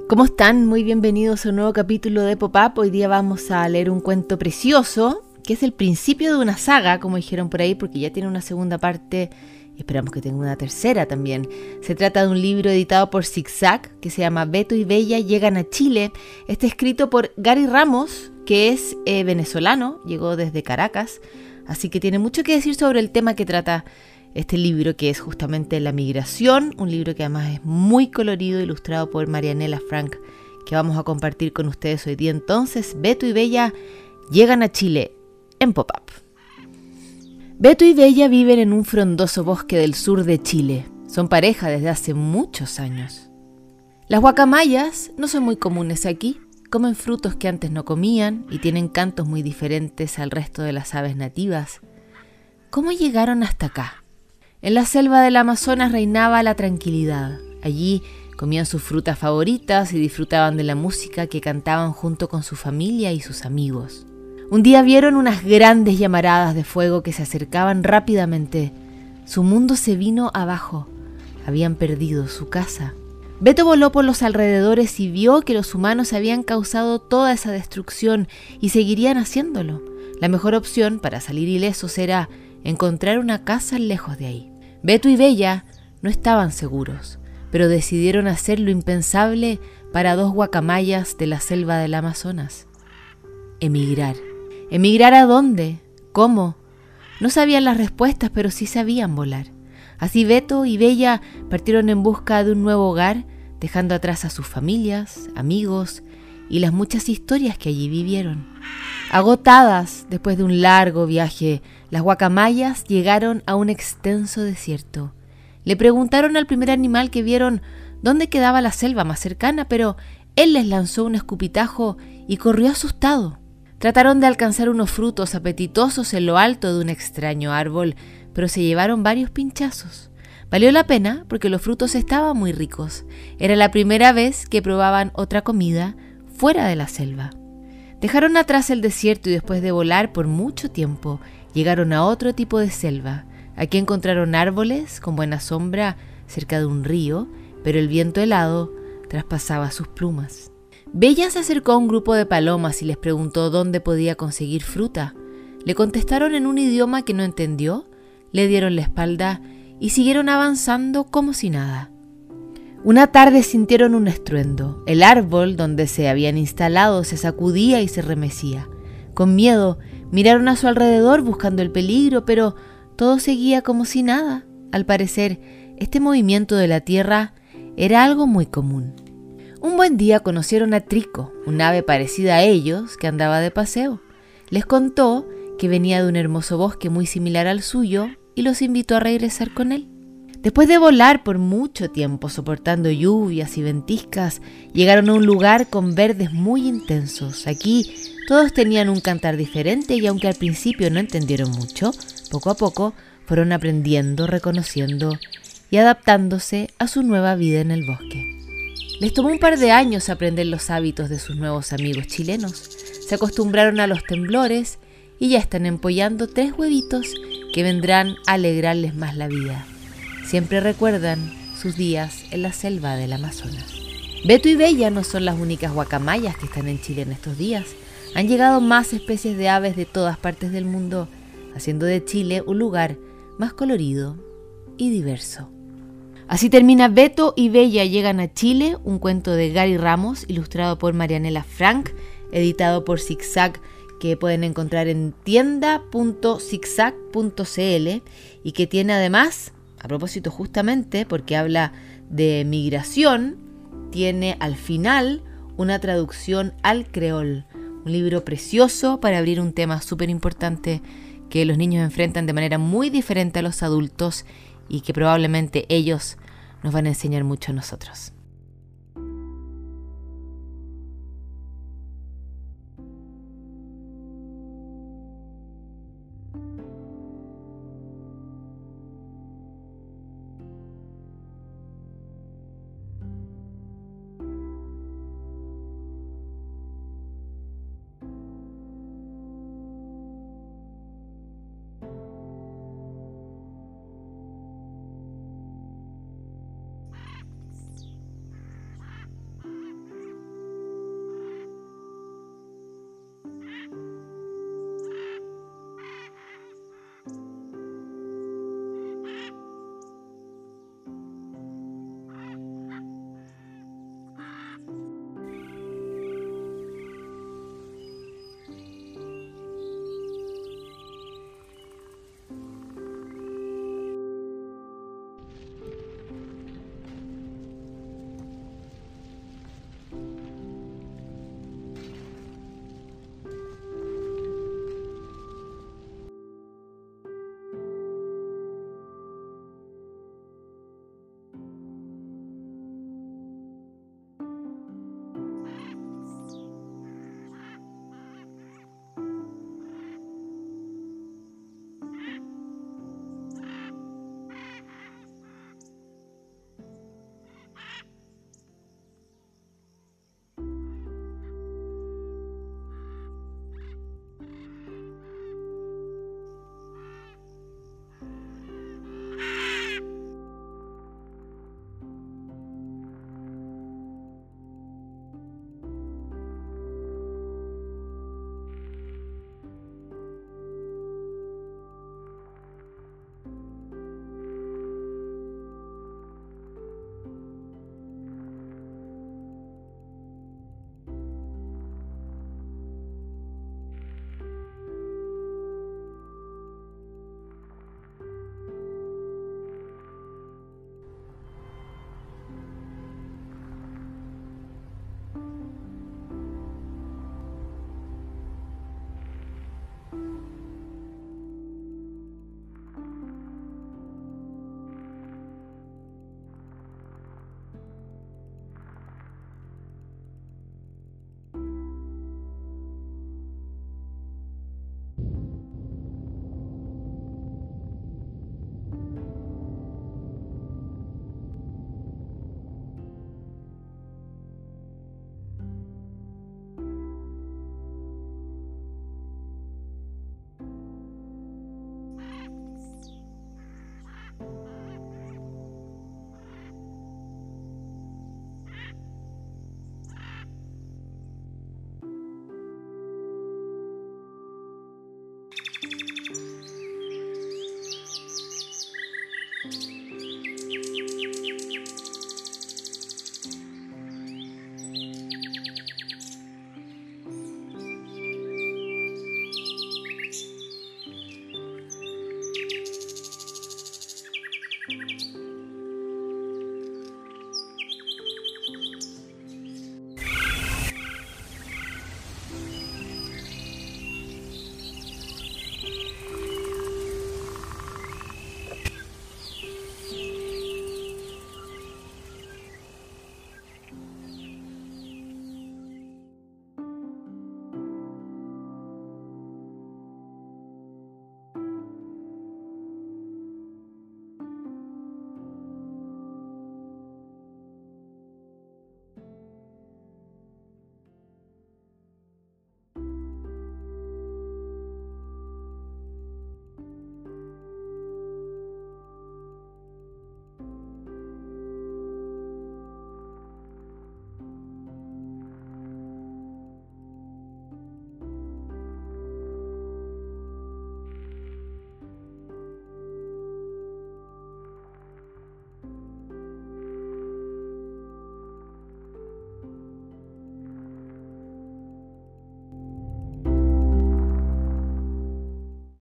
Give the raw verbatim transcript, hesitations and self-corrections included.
¿Cómo están? Muy bienvenidos a un nuevo capítulo de Pop-Up. Hoy día vamos a leer un cuento precioso, que es el principio de una saga, como dijeron por ahí, porque ya tiene una segunda parte y esperamos que tenga una tercera también. Se trata de un libro editado por Zig-Zag, que se llama Beto y Bella llegan a Chile. Está escrito por Gary Ramos, que es eh, venezolano, llegó desde Caracas, así que tiene mucho que decir sobre el tema que trata este libro, que es justamente la migración, un libro que además es muy colorido, ilustrado por Marianela Frank, que vamos a compartir con ustedes hoy día. Entonces, Beto y Bella llegan a Chile en Pop-Up. Beto y Bella viven en un frondoso bosque del sur de Chile. Son pareja desde hace muchos años. Las guacamayas no son muy comunes aquí. Comen frutos que antes no comían y tienen cantos muy diferentes al resto de las aves nativas. ¿Cómo llegaron hasta acá? En la selva del Amazonas reinaba la tranquilidad. Allí comían sus frutas favoritas y disfrutaban de la música que cantaban junto con su familia y sus amigos. Un día vieron unas grandes llamaradas de fuego que se acercaban rápidamente. Su mundo se vino abajo. Habían perdido su casa. Beto voló por los alrededores y vio que los humanos habían causado toda esa destrucción y seguirían haciéndolo. La mejor opción para salir ilesos era encontrar una casa lejos de ahí. Beto y Bella no estaban seguros, pero decidieron hacer lo impensable para dos guacamayas de la selva del Amazonas. Emigrar. ¿Emigrar a dónde? ¿Cómo? No sabían las respuestas, pero sí sabían volar. Así Beto y Bella partieron en busca de un nuevo hogar, dejando atrás a sus familias, amigos y las muchas historias que allí vivieron. Agotadas después de un largo viaje, las guacamayas llegaron a un extenso desierto. Le preguntaron al primer animal que vieron dónde quedaba la selva más cercana, pero él les lanzó un escupitajo y corrió asustado. Trataron de alcanzar unos frutos apetitosos en lo alto de un extraño árbol, pero se llevaron varios pinchazos. Valió la pena porque los frutos estaban muy ricos. Era la primera vez que probaban otra comida fuera de la selva. Dejaron atrás el desierto y después de volar por mucho tiempo, llegaron a otro tipo de selva. Aquí encontraron árboles con buena sombra cerca de un río, pero el viento helado traspasaba sus plumas. Bella se acercó a un grupo de palomas y les preguntó dónde podía conseguir fruta. Le contestaron en un idioma que no entendió, le dieron la espalda y siguieron avanzando como si nada. Una tarde sintieron un estruendo. El árbol donde se habían instalado se sacudía y se remecía. Con miedo, miraron a su alrededor buscando el peligro, pero todo seguía como si nada. Al parecer, este movimiento de la tierra era algo muy común. Un buen día conocieron a Trico, un ave parecida a ellos que andaba de paseo. Les contó que venía de un hermoso bosque muy similar al suyo y los invitó a regresar con él. Después de volar por mucho tiempo soportando lluvias y ventiscas, llegaron a un lugar con verdes muy intensos. Aquí todos tenían un cantar diferente y aunque al principio no entendieron mucho, poco a poco fueron aprendiendo, reconociendo y adaptándose a su nueva vida en el bosque. Les tomó un par de años aprender los hábitos de sus nuevos amigos chilenos. Se acostumbraron a los temblores y ya están empollando tres huevitos que vendrán a alegrarles más la vida. Siempre recuerdan sus días en la selva del Amazonas. Beto y Bella no son las únicas guacamayas que están en Chile en estos días. Han llegado más especies de aves de todas partes del mundo, haciendo de Chile un lugar más colorido y diverso. Así termina Beto y Bella llegan a Chile, un cuento de Gary Ramos, ilustrado por Marianela Frank, editado por Zig-Zag, que pueden encontrar en tienda punto zigzag punto cl y que tiene además, a propósito justamente porque habla de migración, tiene al final una traducción al creol, un libro precioso para abrir un tema súper importante que los niños enfrentan de manera muy diferente a los adultos y que probablemente ellos nos van a enseñar mucho a nosotros.